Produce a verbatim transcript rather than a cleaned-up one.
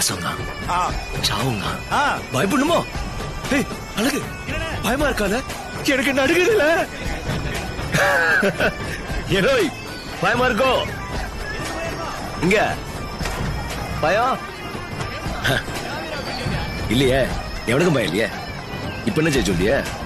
பாசங்க சாவுங்க பயப்படணுமோ? அழகு பயமா இருக்காத? எனக்கு நடுக்குதுல. ஏனோய் பயமா இருக்கோ? இங்க பயம் இல்லையே, எவனுக்கும் பயம் இல்லையே. இப்ப என்ன செய்ய சொல்லிய?